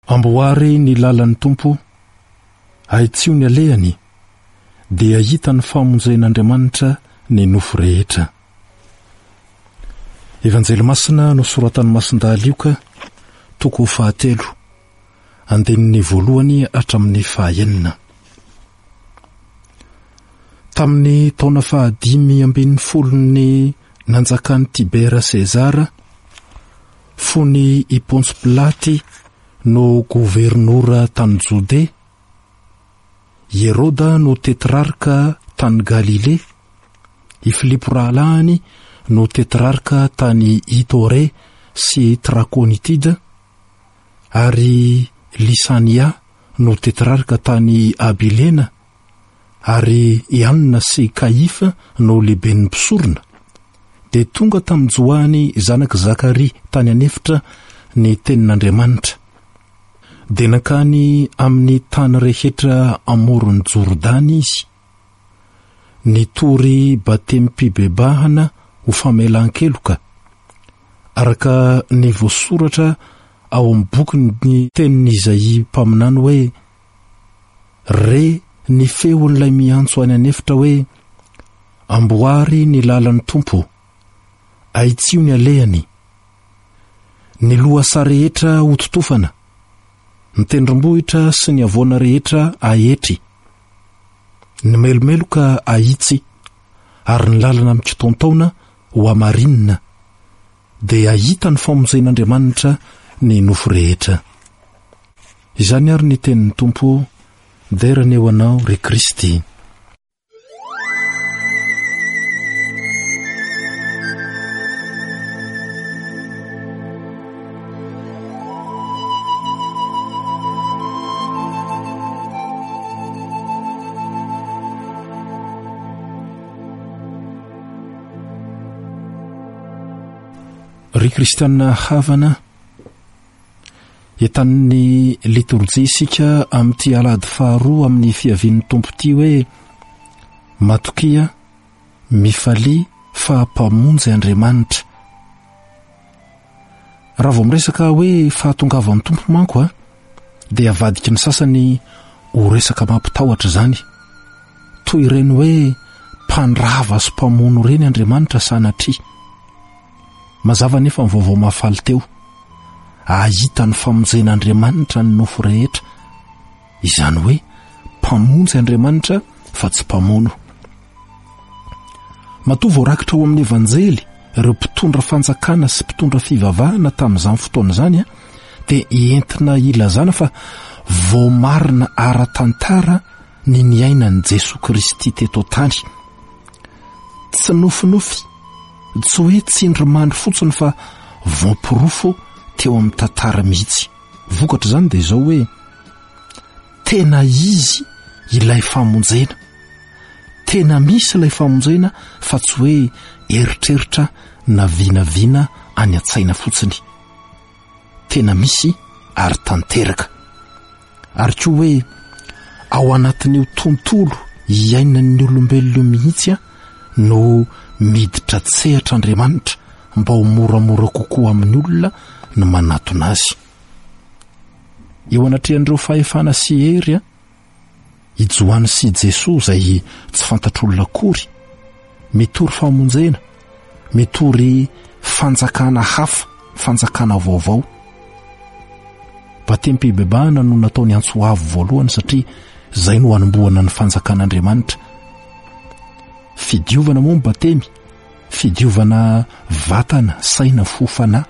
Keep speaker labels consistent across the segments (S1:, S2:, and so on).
S1: amboary ny lalan'ny tompo, aitsio ny alehany, dia hita ny famonjen'Andriamanitra ny nofo rehetra. Evanjely Masina nosoratan'ny Masindahalioka, toko 7, andinin'ny 1 hatramin'ny 9. Tamin'ny taona 570 nanjakan'ny Tibera Sezara, fony i Pônsy Pilaty no gouvernoura tany Jode, Heroda no tetrarka tany Galile, i Filipo Rahalahany no tetrarka tany Itore sy Trakonitida, ary Lisania no tetrarka tany Abilena, ary Ianna sy Kaifa no lehiben'ny mpisorona. De tonga tamin'ny Joany zanaky Zakary tany anefitra ny tenin'Andriamanitra. De nankany amin'ny tany rehetra amoron'ny Jordany izy, nitory batemy-pibebahana ho famelan-keloka, araka ny voasoratra ao amin'ny bokyny tenin'Izaia mpaminany hoe: re ny feon'ilay miantso any anefitra hoe, amboary ny lalan'ny tompo, aitsio ny alehany, ny lohasa rehetra hototofana, ny tendrombohitra sy ny avoana rehetra ahetry, ny melomeloka ahitsy, ary ny lalana mikitontaona ho amarinina, dia ahita ny famonjen'Andriamanitra ny nofo rehetra. Izany ary ny tenin'ny tompo, derany eo anao ry Kristy. Ry kristianina havana, etan'ny liturjia isika amin'ity alady 2 amin'ny fiavian'ny tompo ity hoe: matokia, mifalia fa mpamonjy Andriamanitra. Raha vao miresaka hoe fahatongavan'ny tompo manko dia avadiky ny sasany ho resaka mampitahotra zany, toy ireny hoe mpandrava sy mpamono ireny Andriamanitra sanatria. Mazava nefa ny vaovao mahafaly teo, ahita ny famonjen'Andriamanitra ny nofo rehetra, izany hoe mpamonjy Andriamanitra fa tsy mpamono. Matoa voarakitra ao amin'ny evanjely ireo mpitondra fanjakana sy mpitondra fivavahana tamin'izany fotoana zany dia entina ilazana fa voamarina ara-tantara ny niainan'i Jesosy Kristy teto tany. Tsy nofinofy, tsy hoe tsindrimandry fotsiny fa voampirofo teo amin'ny tantara mihitsy. Vokatra zany dia izao hoe tena izy ilay famonjena, tena misy ilay famonjena fa tsy hoe eritreritra na vinavina any an-tsaina fotsiny. Tena misy ary tanteraka. Ary koa hoe ao anatin'io tontolo iainan'ny olombelona mihitsy no miditra tsehatra Andriamanitra mba ho moramora kokoa amin'ny olona no manatona azy. Eo anatrehan'ireo fahefana sy hery i Joany sy Jesosy izay tsy fantatr'olona akory, mitory famonjena, mitory fanjakana hafa, fanjakana vaovao. Batemy-pibebahana no nataony antso avo voalohany satria izay no hanombohana ny fanjakan'Andriamanitra. Fidiovana moa ny batemy, fidiovana vatana, saina, fofana.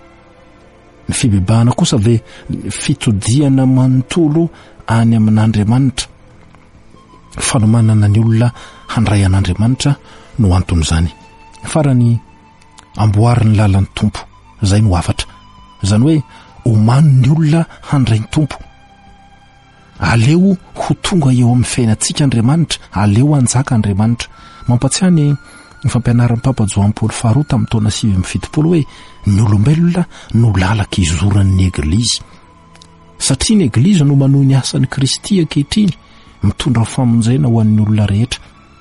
S1: Ny fibebahana kosa ve fitodiana manontolo any amin'Andriamanitra, fanomanana ny olona handray an'Andriamanitra no anton'izany. Farany amboary ny lalan'ny tompo, izay no afatra. Izany hoe omano ny olona handray ny tompo. Aleo ho tonga eo amin'ny fiainantsika Andriamanitra, aleo anjaka Andriamanitra. Mampatsiahy ny fampianaran'ny Papa Joan Paul faharoa tamin'ny taona 770 hoe ny olombelona no lalaka izoran'ny Eglizy, satria ny Eglizy no manohy ny asan'i Kristy ankehitriny, mitondra famonjena ho an'ny olona rehetra.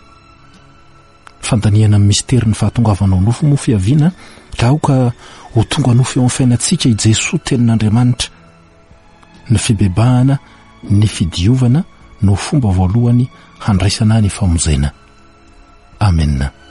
S1: Fandaniana amin'ny misteri ny fahatongavanao nofo moa fiaviana, ka ho tonga nofo eo amin'ny fiainantsika i Jesosy tenin'Andriamanitra. ny fibebahana ny fidiovana no fomba voalohany handraisana ny famonjena. Amena.